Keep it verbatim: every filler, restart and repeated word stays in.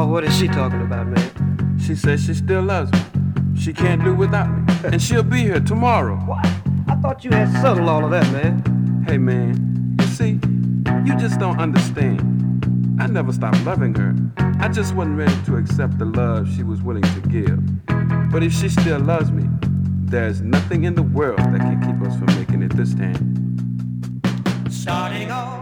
Oh, what is she talking about, man? She says she still loves me. She can't do without me. And she'll be here tomorrow. What? I thought you had settled all of that, man. Hey, man, you see, you just don't understand. I never stopped loving her. I just wasn't ready to accept the love she was willing to give. But if she still loves me, there's nothing in the world that can keep us from making it this time. Starting off